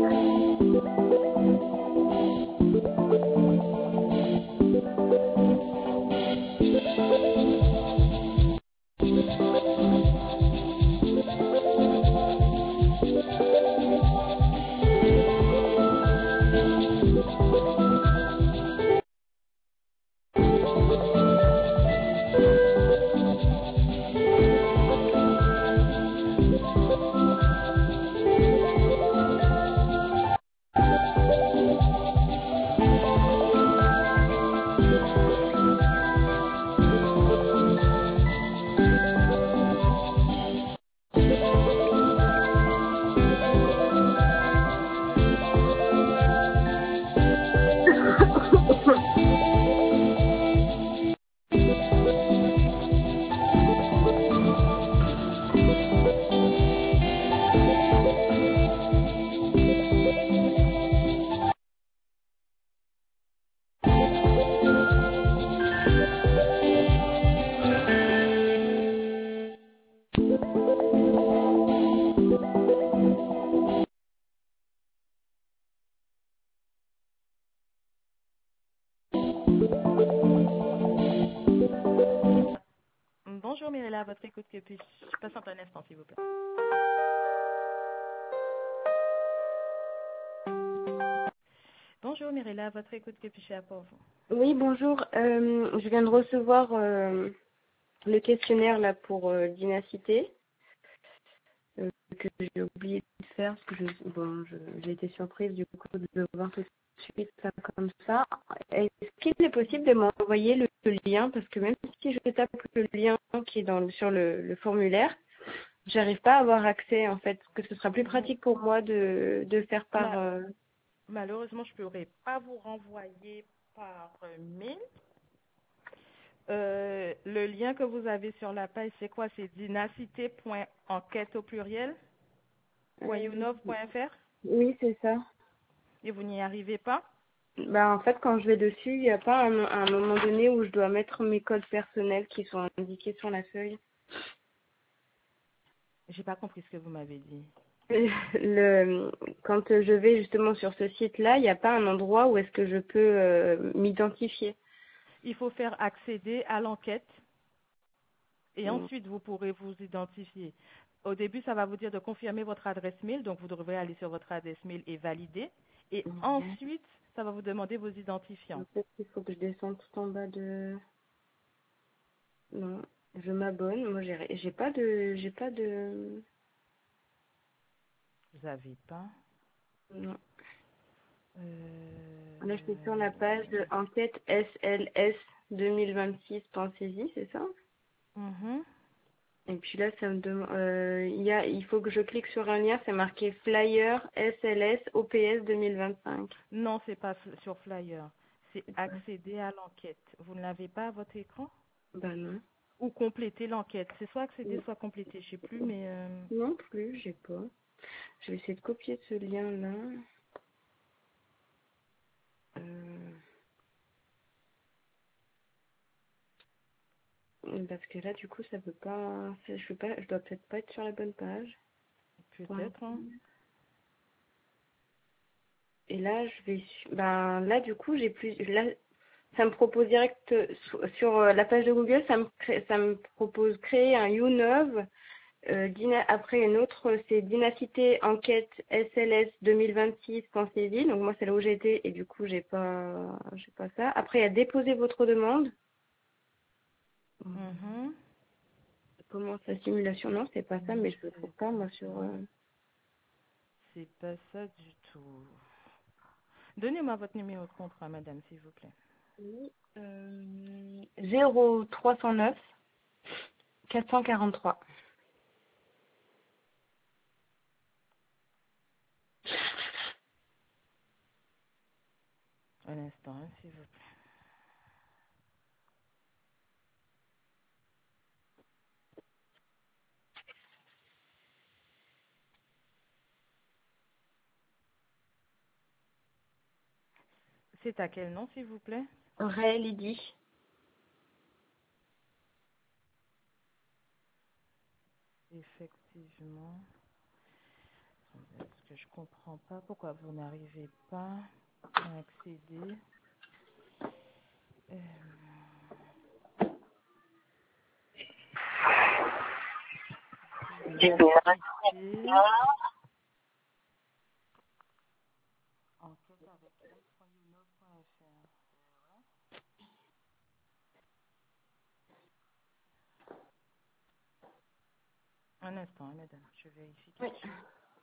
Bonjour Mirella, à votre écoute, que puis-je patienter un instant, s'il vous plaît. Bonjour Mirella, à votre écoute, que puis-je faire pour vous? Oui, bonjour. Je viens de recevoir le questionnaire là pour Dynacité que j'ai oublié de faire parce que j'ai été surprise du coup de le voir tout de suite ça, comme ça. Est-ce qu'il est possible de m'envoyer le lien parce que même si je tape le lien qui est sur le formulaire, j'arrive pas à avoir accès en fait, que ce sera plus pratique pour moi de faire par... Malheureusement, je ne pourrai pas vous renvoyer par mail. Le lien que vous avez sur la page, c'est quoi? C'est dynacité.enquête au pluriel, .younov.fr, Oui, c'est ça. et vous n'y arrivez pas? Bah, en fait, quand je vais dessus, il n'y a pas un moment donné où je dois mettre mes codes personnels qui sont indiqués sur la feuille. J'ai pas compris ce que vous m'avez dit. Quand je vais justement sur ce site-là, il n'y a pas un endroit où est-ce que je peux m'identifier. Il faut faire accéder à l'enquête et Mm. ensuite vous pourrez vous identifier. Au début, ça va vous dire de confirmer votre adresse mail, donc vous devrez aller sur votre adresse mail et valider. Et Mhm. ensuite, ça va vous demander vos identifiants. Peut-être qu'il faut que je descende tout en bas de... Non, je m'abonne. Moi, j'ai pas de... Vous n'avez pas. Non. Euh, Là, je suis sur la page de enquête SLS 2026. Pensez-y, c'est ça? mhm. Et puis là, ça me demande, il faut que je clique sur un lien, c'est marqué Flyer SLS OPS 2025. Non, c'est pas sur Flyer. C'est accéder à l'enquête. Vous ne l'avez pas à votre écran? Ben non. Ou compléter l'enquête. C'est soit accéder, soit compléter. Je sais plus, mais Non plus, j'ai pas. Je vais essayer de copier ce lien-là. Parce que là, du coup, ça peut pas. Je dois peut-être pas être sur la bonne page. peut-être. Hein. Et là, ben là, du coup, j'ai plus. Là, ça me propose direct sur la page de Google, ça me propose créer un YouNov. Après une autre, c'est Dynacité Enquête SLS 2026, pensez-y. Donc moi c'est là où j'ai été et du coup j'ai pas ça. Après il y a déposer votre demande. Mhm. Comment sa simulation? Non, c'est pas ça, mais je le trouve C'est pas pas moi ça. sur. C'est pas ça du tout. Donnez-moi votre numéro de contrat, madame, s'il vous plaît. 0309 443. Un instant, hein, s'il vous plaît. C'est à quel nom, s'il vous plaît? Lydie. Effectivement. Est-ce que je comprends pas pourquoi vous n'arrivez pas à accéder. Diversité. Enquête avec live.youno.fr. Un instant, hein, madame, je vérifie quelque chose.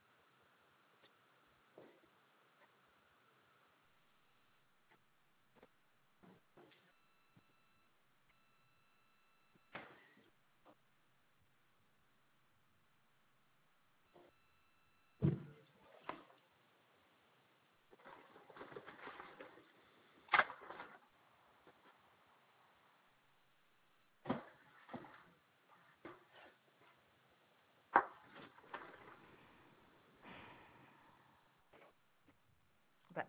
Bah,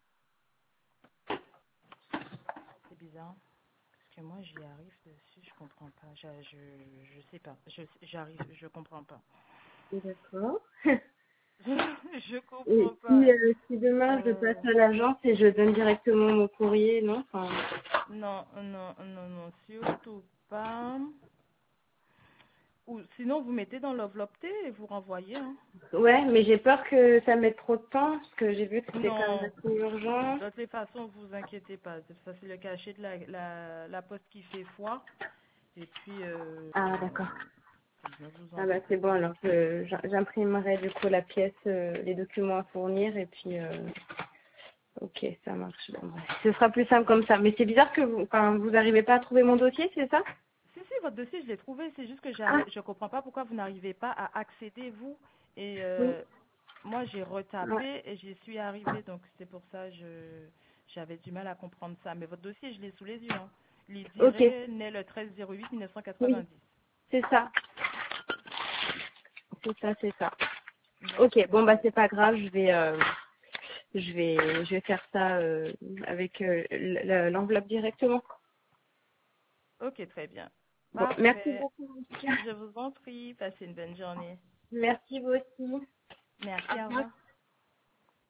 c'est bizarre. Parce que moi, j'y arrive dessus, je comprends pas. Je sais pas. Je comprends pas. D'accord. Je Et comprends pas. si demain je passe à l'agence et je donne directement mon courrier, non? Enfin... Non, non, non, non, surtout pas. Ou sinon, vous mettez dans l'enveloppe T et vous renvoyez. Hein. Ouais, mais j'ai peur que ça mette trop de temps, parce que j'ai vu que c'était quand même Non, assez urgent. de toute façon, vous inquiétez pas. Ça, c'est le cachet de la poste qui fait foi. Et puis, Ah, d'accord. ne vous Ah bah c'est embêtez bon, pas. alors j'imprimerai du coup la pièce, les documents à fournir, et puis... Ok, ça marche. Bon, bref. Ce sera plus simple comme ça. Mais c'est bizarre que vous n'arrivez pas à trouver mon dossier, c'est ça? Si, votre dossier, je l'ai trouvé. C'est juste que Ah, je comprends pas pourquoi vous n'arrivez pas à accéder, vous. Et oui. moi, j'ai Ouais. retapé et j'y suis arrivée. Donc, c'est pour ça que j'avais du mal à comprendre ça. Mais votre dossier, je l'ai sous les yeux. Hein. Ok, Lydiré, né le 13/08 oui, 1990. c'est ça. C'est ça, c'est ça. Ok, bon bah D'accord. c'est pas grave, je vais faire ça avec l'enveloppe directement. Ok, très bien. Bon, merci Parfait. beaucoup. En tout cas. Je vous en prie. Passez une bonne journée. Merci vous aussi. Merci, Au au revoir. revoir.